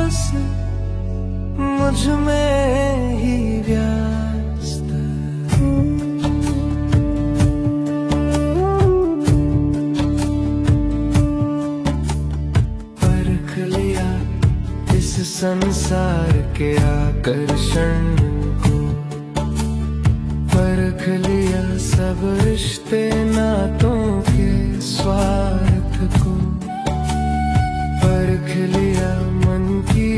बस मुझ में ही व्यस्त। परख लिया इस संसार के आकर्षण को, परख लिया सब रिश्ते नातों के स्वार्थ को, परख लिया मन की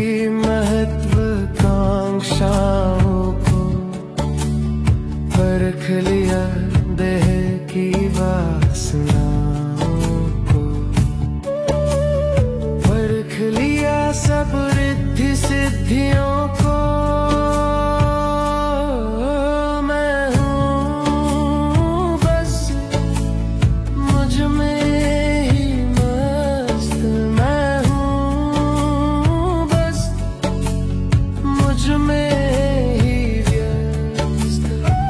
महत्वाकांक्षाओं को, परख लिया देह की वासनाओं को, परख लिया सब रिद्धि सिद्धियों को। मैं हूँ बस मुझ में ही मस्त, मैं हूँ बस मुझ में ही व्यस्त।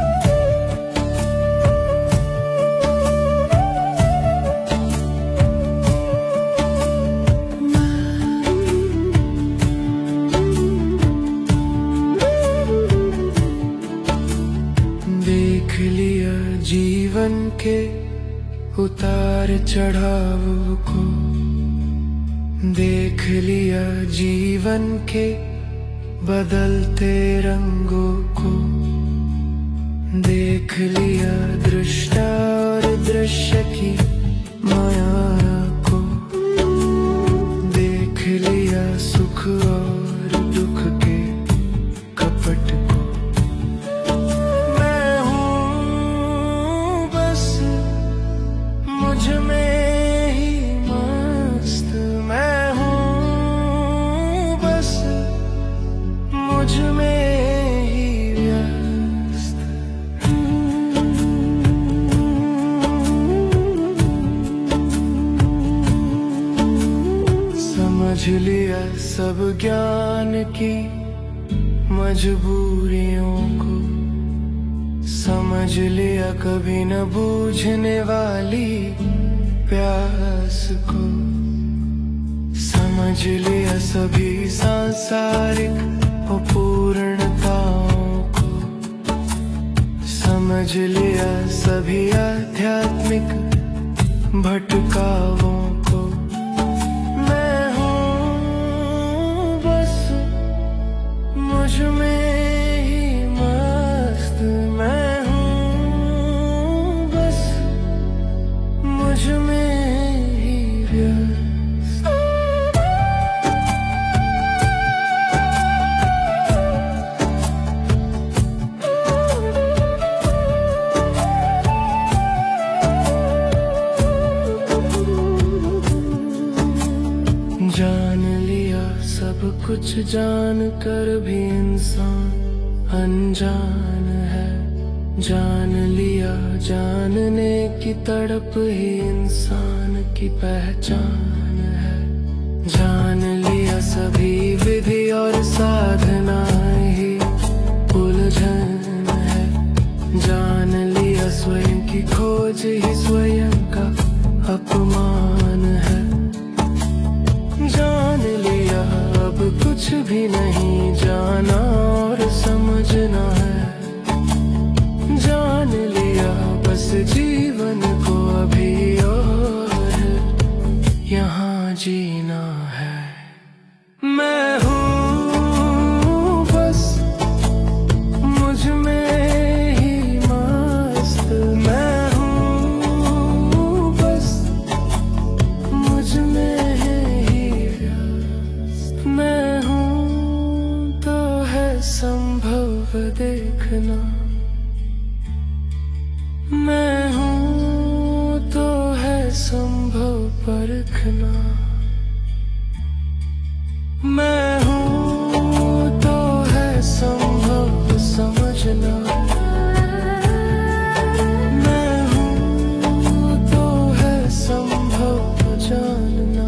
देख लिया जीवन के उतार चढ़ाव को, देख लिया जीवन के बदलते रंगों को, देख लिया दृष्टा और दृश्य की माया को, देख लिया सुख और दुख के कपट को। मैं हूँ बस मुझ में ही मस्त, मैं हूँ बस मुझ में ही व्यस्त। समझ लिया सब ज्ञान की मजबूरियों को, समझ लिया कभी न बूझने वाली प्यास को, समझ लिया सभी सांसारिक अपूर्णताओं को, समझ लिया सभी आध्यात्मिक भटकावों को। मैं हूँ बस मुझ में ही मस्त, मैं हूँ बस मुझ में ही व्यस्त। जान लिया सब कुछ जान कर भी इंसान अनजान है, जान लिया जानने की तड़प ही इंसान की पहचान है, जान लिया सभी विधि और साधनाएं ही उलझन है, जान लिया स्वयं की खोज ही स्वयं का अपमान है, जान लिया अब कुछ भी नहीं जाना और समझना है, जान लिया बस जीवन को अभी और यहाँ जीना है। मैं हूँ बस मुझ में ही मस्त, मैं हूँ बस मुझ में ही व्यस्त। मैं हूँ तो है संभव देखना, मैं हूँ तो है संभव परखना, मैं हूँ तो है संभव समझना, मैं हूँ तो है संभव जानना।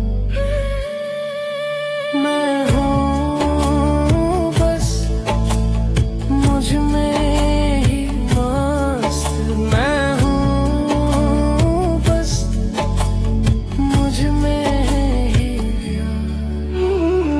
मैं हूँ बस मुझ में ही मस्त, मैं हूँ बस मुझ में ही व्यस्त।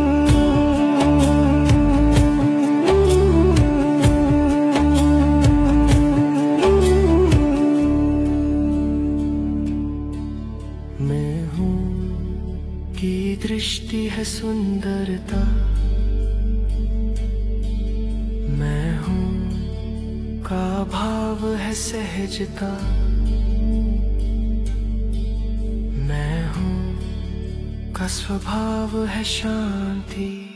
का भाव है सहजता, मैं हूँ का स्वभाव है शांति।